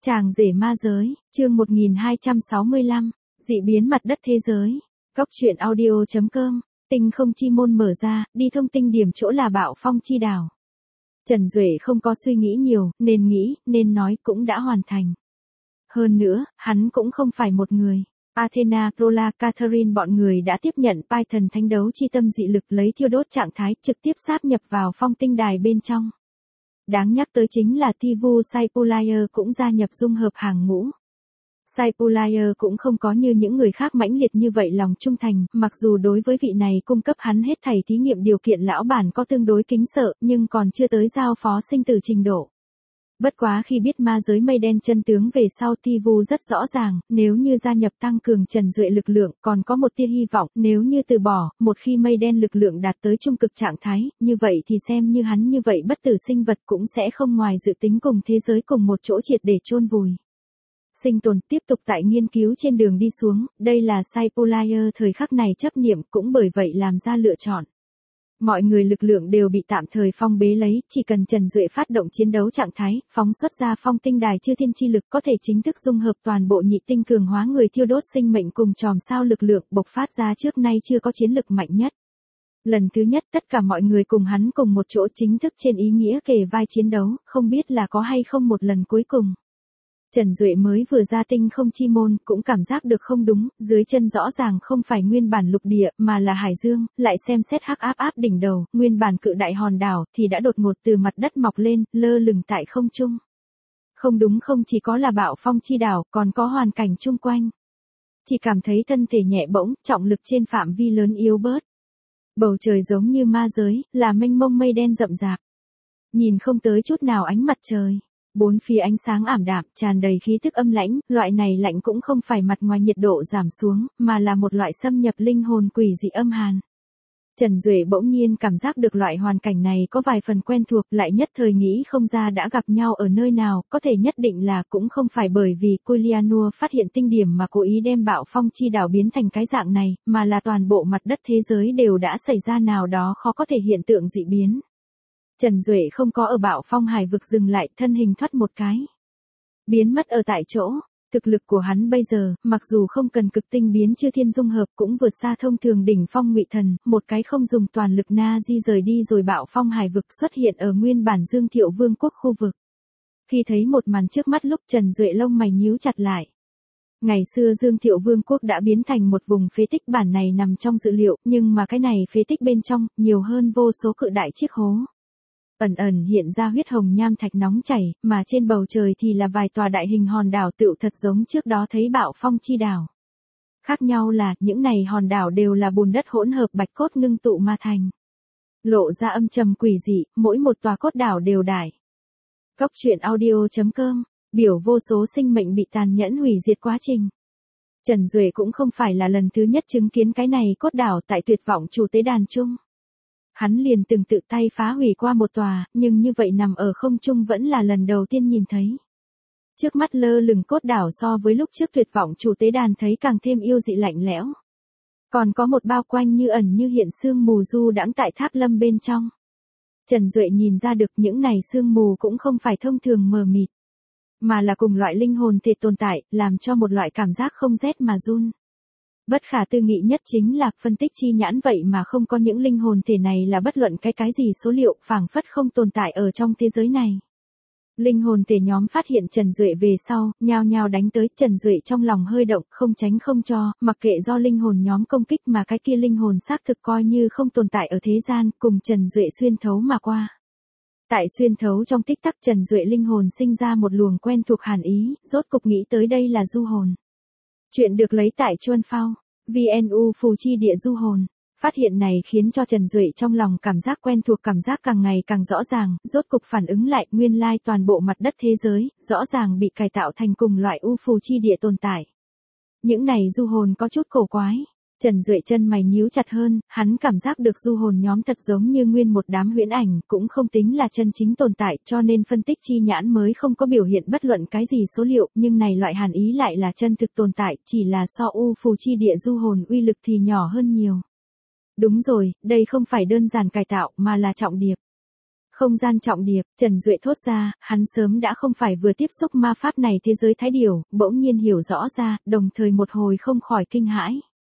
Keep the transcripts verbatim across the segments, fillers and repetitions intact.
Chàng rể ma giới, chương một nghìn hai trăm sáu mươi lăm, dị biến mặt đất thế giới. Góc truyện audio.com, tinh không chi môn mở ra, đi thông tinh điểm chỗ là Bạo Phong chi đảo. Trần Duệ không có suy nghĩ nhiều, nên nghĩ, nên nói cũng đã hoàn thành. Hơn nữa, hắn cũng không phải một người. Athena, Rola, Catherine bọn người đã tiếp nhận Python thánh đấu chi tâm dị lực lấy thiêu đốt trạng thái trực tiếp sáp nhập vào phong tinh đài bên trong. Đáng nhắc tới chính là Tivu Saipulayer cũng gia nhập dung hợp hàng ngũ. Saipulayer cũng không có như những người khác mãnh liệt như vậy lòng trung thành, mặc dù đối với vị này cung cấp hắn hết thảy thí nghiệm điều kiện lão bản có tương đối kính sợ, nhưng còn chưa tới giao phó sinh tử trình độ. Bất quá khi biết ma giới mây đen chân tướng về sau, Tivu rất rõ ràng, nếu như gia nhập tăng cường Trần Duệ lực lượng, còn có một tia hy vọng, nếu như từ bỏ, một khi mây đen lực lượng đạt tới trung cực trạng thái, như vậy thì xem như hắn như vậy bất tử sinh vật cũng sẽ không ngoài dự tính cùng thế giới cùng một chỗ triệt để chôn vùi. Sinh tồn tiếp tục tại nghiên cứu trên đường đi xuống, đây là Saipulayer thời khắc này chấp niệm cũng bởi vậy làm ra lựa chọn. Mọi người lực lượng đều bị tạm thời phong bế lấy, chỉ cần Trần Duệ phát động chiến đấu trạng thái, phóng xuất ra phong tinh đài chư thiên chi lực có thể chính thức dung hợp toàn bộ nhị tinh cường hóa người thiêu đốt sinh mệnh cùng chòm sao lực lượng bộc phát ra trước nay chưa có chiến lực mạnh nhất. Lần thứ nhất tất cả mọi người cùng hắn cùng một chỗ chính thức trên ý nghĩa kề vai chiến đấu, không biết là có hay không một lần cuối cùng. Trần Duệ mới vừa ra tinh không chi môn, cũng cảm giác được không đúng, dưới chân rõ ràng không phải nguyên bản lục địa, mà là hải dương, lại xem xét hắc áp áp đỉnh đầu, nguyên bản cự đại hòn đảo, thì đã đột ngột từ mặt đất mọc lên, lơ lửng tại không trung. Không đúng, không chỉ có là Bạo Phong chi đảo, còn có hoàn cảnh chung quanh. Chỉ cảm thấy thân thể nhẹ bỗng, trọng lực trên phạm vi lớn yếu bớt. Bầu trời giống như ma giới, là mênh mông mây đen rậm rạp. Nhìn không tới chút nào ánh mặt trời. Bốn phía ánh sáng ảm đạm, tràn đầy khí tức âm lãnh, loại này lạnh cũng không phải mặt ngoài nhiệt độ giảm xuống, mà là một loại xâm nhập linh hồn quỷ dị âm hàn. Trần Duệ bỗng nhiên cảm giác được loại hoàn cảnh này có vài phần quen thuộc, lại nhất thời nghĩ không ra đã gặp nhau ở nơi nào, có thể nhất định là cũng không phải bởi vì Kulianua phát hiện tinh điểm mà cố ý đem Bạo Phong chi đảo biến thành cái dạng này, mà là toàn bộ mặt đất thế giới đều đã xảy ra nào đó khó có thể hiện tượng dị biến. Trần Duệ không có ở Bạo Phong hải vực dừng lại, thân hình thoát một cái. Biến mất ở tại chỗ, thực lực của hắn bây giờ, mặc dù không cần cực tinh biến chư thiên dung hợp cũng vượt xa thông thường đỉnh phong ngụy thần, một cái không dùng toàn lực na di rời đi rồi Bạo Phong hải vực xuất hiện ở nguyên bản Dương Thiệu Vương quốc khu vực. Khi thấy một màn trước mắt lúc Trần Duệ lông mày nhíu chặt lại. Ngày xưa Dương Thiệu Vương quốc đã biến thành một vùng phế tích, bản này nằm trong dự liệu, nhưng mà cái này phế tích bên trong, nhiều hơn vô số cự đại chiếc hố. Ẩn ẩn hiện ra huyết hồng nham thạch nóng chảy, mà trên bầu trời thì là vài tòa đại hình hòn đảo tựu thật giống trước đó thấy Bạo Phong chi đảo. Khác nhau là, những này hòn đảo đều là bùn đất hỗn hợp bạch cốt ngưng tụ mà thành. Lộ ra âm trầm quỷ dị, mỗi một tòa cốt đảo đều đải. Góc truyện audio.com, biểu vô số sinh mệnh bị tàn nhẫn hủy diệt quá trình. Trần Duệ cũng không phải là lần thứ nhất chứng kiến cái này cốt đảo tại Tuyệt Vọng Chủ Tế Đàn chung. Hắn liền từng tự tay phá hủy qua một tòa, nhưng như vậy nằm ở không trung vẫn là lần đầu tiên nhìn thấy. Trước mắt lơ lửng cốt đảo so với lúc trước Tuyệt Vọng Chủ Tế Đàn thấy càng thêm yêu dị lạnh lẽo. Còn có một bao quanh như ẩn như hiện sương mù du đãng tại tháp lâm bên trong. Trần Duệ nhìn ra được những này sương mù cũng không phải thông thường mờ mịt, mà là cùng loại linh hồn thể tồn tại, làm cho một loại cảm giác không rét mà run. Bất khả tư nghị nhất chính là phân tích chi nhãn vậy mà không có những linh hồn thể này là bất luận cái cái gì số liệu, phảng phất không tồn tại ở trong thế giới này. Linh hồn thể nhóm phát hiện Trần Duệ về sau, nhao nhao đánh tới, Trần Duệ trong lòng hơi động, không tránh không cho, mặc kệ do linh hồn nhóm công kích mà cái kia linh hồn xác thực coi như không tồn tại ở thế gian, cùng Trần Duệ xuyên thấu mà qua. Tại xuyên thấu trong tích tắc Trần Duệ linh hồn sinh ra một luồng quen thuộc hàn ý, rốt cục nghĩ tới đây là du hồn. Chuyện được lấy tại Chuan Phao, vê en u Phù Chi Địa Du Hồn. Phát hiện này khiến cho Trần Duệ trong lòng cảm giác quen thuộc, cảm giác càng ngày càng rõ ràng, rốt cục phản ứng lại, nguyên lai toàn bộ mặt đất thế giới, rõ ràng bị cải tạo thành cùng loại u Phù Chi Địa tồn tại. Những này du hồn có chút cổ quái. Trần Duệ chân mày nhíu chặt hơn, hắn cảm giác được du hồn nhóm thật giống như nguyên một đám huyễn ảnh, cũng không tính là chân chính tồn tại, cho nên phân tích chi nhãn mới không có biểu hiện bất luận cái gì số liệu, nhưng này loại hàn ý lại là chân thực tồn tại, chỉ là so u Phù Chi Địa du hồn uy lực thì nhỏ hơn nhiều. Đúng rồi, đây không phải đơn giản cải tạo mà là trọng điệp. Không gian trọng điệp, Trần Duệ thốt ra, hắn sớm đã không phải vừa tiếp xúc ma pháp này thế giới thái điểu, bỗng nhiên hiểu rõ ra, đồng thời một hồi không khỏi kinh hãi.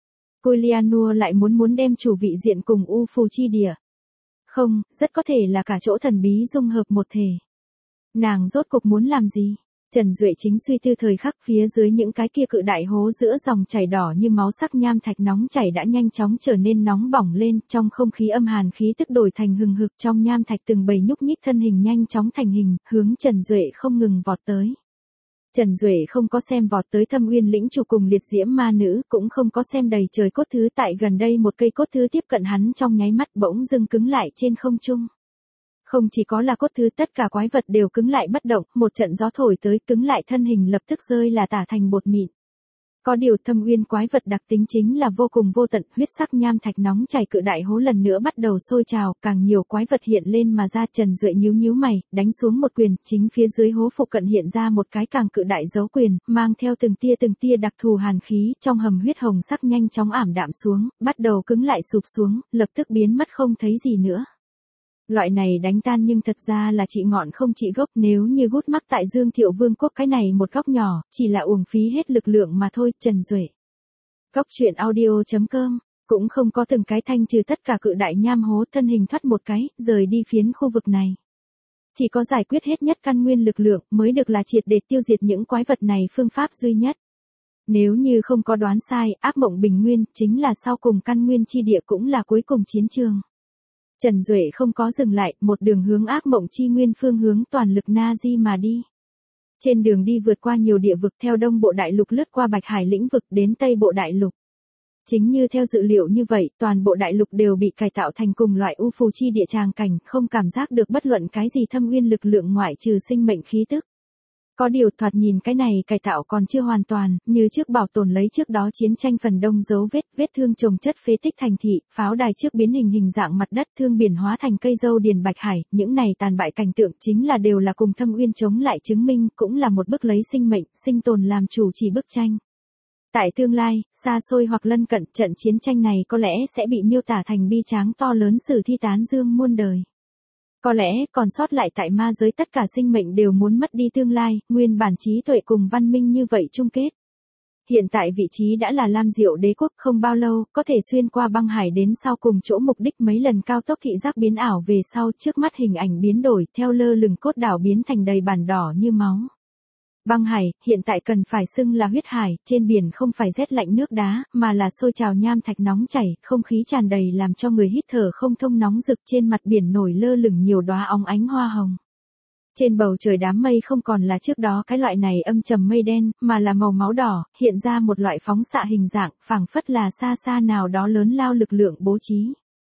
Julianua lại muốn muốn đem chủ vị diện cùng U Phù chi địa. Không, rất có thể là cả chỗ thần bí dung hợp một thể. Nàng rốt cuộc muốn làm gì? Trần Duệ chính suy tư thời khắc, phía dưới những cái kia cự đại hố giữa dòng chảy đỏ như máu sắc nham thạch nóng chảy đã nhanh chóng trở nên nóng bỏng lên, trong không khí âm hàn khí tức đổi thành hừng hực, trong nham thạch từng bầy nhúc nhích thân hình nhanh chóng thành hình, hướng Trần Duệ không ngừng vọt tới. Trần Duệ không có xem vọt tới Thâm Uyên lĩnh chủ cùng liệt diễm ma nữ, cũng không có xem đầy trời cốt thứ, tại gần đây một cây cốt thứ tiếp cận hắn trong nháy mắt bỗng dưng cứng lại trên không trung. Không chỉ có là cốt thứ, tất cả quái vật đều cứng lại bất động, một trận gió thổi tới, cứng lại thân hình lập tức rơi là tả thành bột mịn. Có điều Thâm Uyên quái vật đặc tính chính là vô cùng vô tận, huyết sắc nham thạch nóng chảy cự đại hố lần nữa bắt đầu sôi trào, càng nhiều quái vật hiện lên mà ra. Trần Duệ nhíu nhíu mày, đánh xuống một quyền, chính phía dưới hố phụ cận hiện ra một cái càng cự đại dấu quyền, mang theo từng tia từng tia đặc thù hàn khí, trong hầm huyết hồng sắc nhanh chóng ảm đạm xuống, bắt đầu cứng lại sụp xuống, lập tức biến mất không thấy gì nữa. Loại này đánh tan nhưng thật ra là trị ngọn không trị gốc, nếu như gút mắc tại Dương Thiệu Vương quốc cái này một góc nhỏ, chỉ là uổng phí hết lực lượng mà thôi. Trần Duệ. Góc truyện audio chấm com, cũng không có từng cái thanh trừ tất cả cự đại nham hố, thân hình thoát một cái, rời đi phiến khu vực này. Chỉ có giải quyết hết nhất căn nguyên lực lượng mới được là triệt để tiêu diệt những quái vật này phương pháp duy nhất. Nếu như không có đoán sai, ác mộng bình nguyên chính là sau cùng căn nguyên chi địa, cũng là cuối cùng chiến trường. Trần Duệ không có dừng lại, một đường hướng ác mộng chi nguyên phương hướng toàn lực Na-di mà đi. Trên đường đi vượt qua nhiều địa vực, theo đông bộ đại lục lướt qua Bạch Hải lĩnh vực đến tây bộ đại lục. Chính như theo dự liệu như vậy, toàn bộ đại lục đều bị cải tạo thành cùng loại U Phù chi địa tràng cảnh, không cảm giác được bất luận cái gì thâm uyên lực lượng ngoại trừ sinh mệnh khí tức. Có điều thoạt nhìn cái này cải tạo còn chưa hoàn toàn, như trước bảo tồn lấy trước đó chiến tranh phần đông dấu vết, vết thương chồng chất phế tích thành thị, pháo đài trước biến hình hình dạng mặt đất, thương biển hóa thành cây dâu điền Bạch Hải, những này tàn bại cảnh tượng chính là đều là cùng Thâm Uyên chống lại chứng minh, cũng là một bức lấy sinh mệnh, sinh tồn làm chủ chỉ bức tranh. Tại tương lai, xa xôi hoặc lân cận, trận chiến tranh này có lẽ sẽ bị miêu tả thành bi tráng to lớn sử thi tán dương muôn đời. Có lẽ, còn sót lại tại ma giới tất cả sinh mệnh đều muốn mất đi tương lai, nguyên bản trí tuệ cùng văn minh như vậy chung kết. Hiện tại vị trí đã là Lam Diệu đế quốc, không bao lâu, có thể xuyên qua băng hải đến sau cùng chỗ mục đích, mấy lần cao tốc thị giác biến ảo về sau, trước mắt hình ảnh biến đổi, theo lơ lửng cốt đảo biến thành đầy bản đỏ như máu. Băng hải, hiện tại cần phải xưng là huyết hải, trên biển không phải rét lạnh nước đá, mà là sôi trào nham thạch nóng chảy, không khí tràn đầy làm cho người hít thở không thông, nóng rực, trên mặt biển nổi lơ lửng nhiều đóa óng ánh hoa hồng. Trên bầu trời đám mây không còn là trước đó cái loại này âm trầm mây đen, mà là màu máu đỏ, hiện ra một loại phóng xạ hình dạng, phảng phất là xa xa nào đó lớn lao lực lượng bố trí.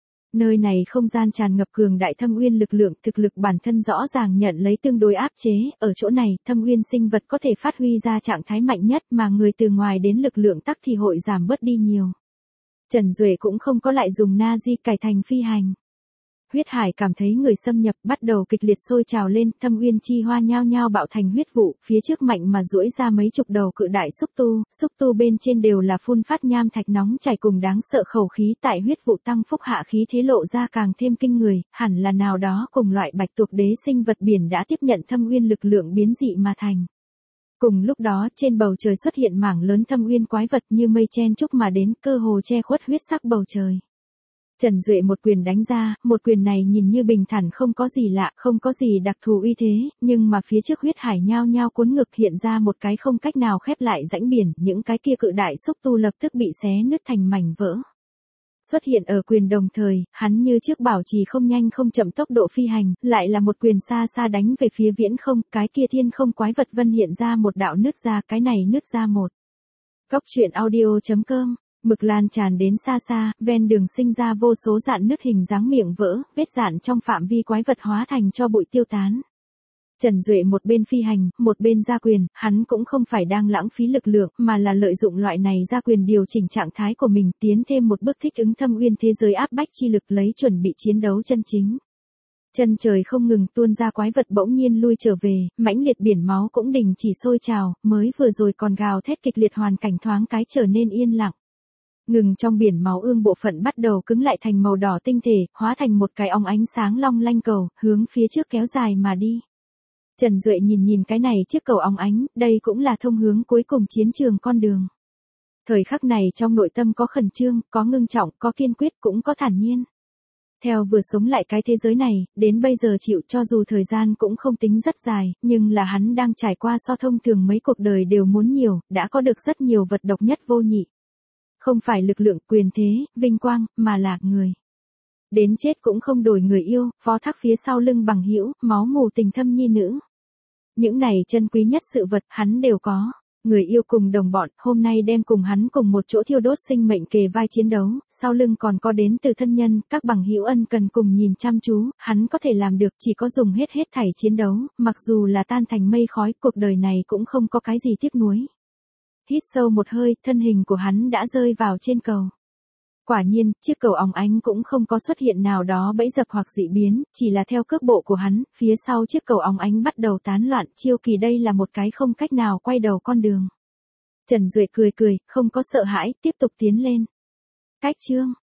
Nơi này không gian tràn ngập cường đại thâm uyên lực lượng, thực lực bản thân rõ ràng nhận lấy tương đối áp chế, ở chỗ này, thâm uyên sinh vật có thể phát huy ra trạng thái mạnh nhất, mà người từ ngoài đến lực lượng tắc thì hội giảm bớt đi nhiều. Trần Duệ cũng không có lại dùng Na-di cải thành phi hành. Huyết hải cảm thấy người xâm nhập, bắt đầu kịch liệt sôi trào lên, thâm uyên chi hoa nhao nhao bạo thành huyết vụ, phía trước mạnh mà duỗi ra mấy chục đầu cự đại xúc tu, xúc tu bên trên đều là phun phát nham thạch nóng chảy cùng đáng sợ khẩu khí, tại huyết vụ tăng phúc hạ khí thế lộ ra càng thêm kinh người, hẳn là nào đó cùng loại bạch tuộc đế sinh vật biển đã tiếp nhận thâm uyên lực lượng biến dị mà thành. Cùng lúc đó, trên bầu trời xuất hiện mảng lớn thâm uyên quái vật như mây chen chúc mà đến, cơ hồ che khuất huyết sắc bầu trời. Trần Duệ một quyền đánh ra, một quyền này nhìn như bình thản không có gì lạ, không có gì đặc thù uy thế, nhưng mà phía trước huyết hải nhao nhao cuốn ngực hiện ra một cái không cách nào khép lại rãnh biển, những cái kia cự đại xúc tu lập tức bị xé nứt thành mảnh vỡ. Xuất hiện ở quyền đồng thời, hắn như trước bảo trì không nhanh không chậm tốc độ phi hành, lại là một quyền xa xa đánh về phía viễn không, cái kia thiên không quái vật vân hiện ra một đạo nứt ra, cái này nứt ra một. Góc truyện audio chấm com. Mực lan tràn đến xa xa, ven đường sinh ra vô số dạn nứt hình dáng miệng vỡ, vết dạn trong phạm vi quái vật hóa thành cho bụi tiêu tán. Trần Duệ một bên phi hành, một bên ra quyền, hắn cũng không phải đang lãng phí lực lượng, mà là lợi dụng loại này ra quyền điều chỉnh trạng thái của mình, tiến thêm một bước thích ứng thâm uyên thế giới áp bách chi lực, lấy chuẩn bị chiến đấu chân chính. Chân trời không ngừng tuôn ra quái vật bỗng nhiên lui trở về, mãnh liệt biển máu cũng đình chỉ sôi trào, mới vừa rồi còn gào thét kịch liệt hoàn cảnh thoáng cái trở nên yên lặng. Ngừng trong biển máu ương bộ phận bắt đầu cứng lại thành màu đỏ tinh thể, hóa thành một cái óng ánh sáng long lanh cầu, hướng phía trước kéo dài mà đi. Trần Duệ nhìn nhìn cái này chiếc cầu óng ánh, đây cũng là thông hướng cuối cùng chiến trường con đường. Thời khắc này trong nội tâm có khẩn trương, có ngưng trọng, có kiên quyết, cũng có thản nhiên. Theo vừa sống lại cái thế giới này, đến bây giờ chịu cho dù thời gian cũng không tính rất dài, nhưng là hắn đang trải qua so thông thường mấy cuộc đời đều muốn nhiều, đã có được rất nhiều vật độc nhất vô nhị. Không phải lực lượng, quyền thế, vinh quang, mà là người. Đến chết cũng không đổi người yêu, phó thác phía sau lưng bằng hữu, máu mù tình thâm nhi nữ. Những này chân quý nhất sự vật, hắn đều có. Người yêu cùng đồng bọn, hôm nay đem cùng hắn cùng một chỗ thiêu đốt sinh mệnh kề vai chiến đấu, sau lưng còn có đến từ thân nhân, các bằng hữu ân cần cùng nhìn chăm chú, hắn có thể làm được chỉ có dùng hết hết thảy chiến đấu, mặc dù là tan thành mây khói, cuộc đời này cũng không có cái gì tiếc nuối. Hít sâu một hơi, thân hình của hắn đã rơi vào trên cầu. Quả nhiên, chiếc cầu óng ánh cũng không có xuất hiện nào đó bẫy dập hoặc dị biến, chỉ là theo cước bộ của hắn, phía sau chiếc cầu óng ánh bắt đầu tán loạn, chiêu kỳ đây là một cái không cách nào quay đầu con đường. Trần Duệ cười cười, không có sợ hãi, tiếp tục tiến lên. Cách chương